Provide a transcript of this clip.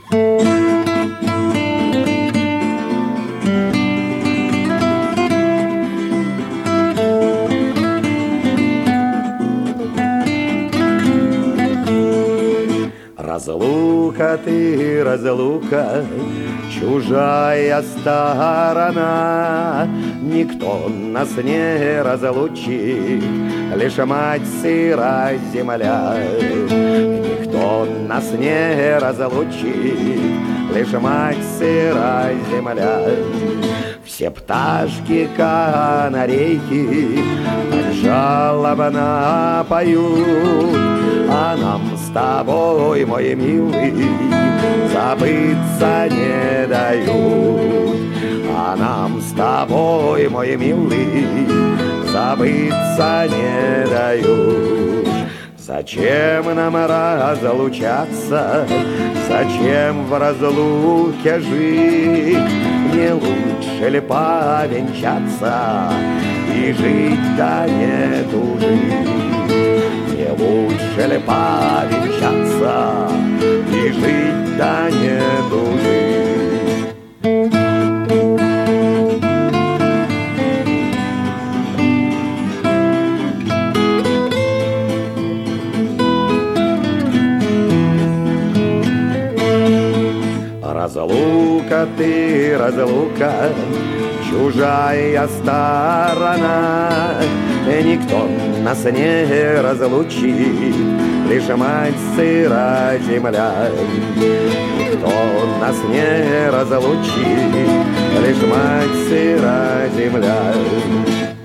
Разлука ты, разлука, чужая сторона, никто нас не разлучит, лишь мать сыра земля. Никто нас не разлучит, лишь мать сыра земля. Все пташки, канарейки так жалобно поют, а нам с тобой, мой милый, забыться не дают. А нам с тобой, мой милый, забыться не дают. Зачем нам разлучаться? Зачем в разлуке жить? Не лучше ли повенчаться и жить да не тужить? Не лучше ли повенчаться и жить да не тужить? Разлука ты, разлука, чужая сторона, никто нас не разлучит, лишь мать сыра земля. Никто нас не разлучит, лишь мать сыра земля.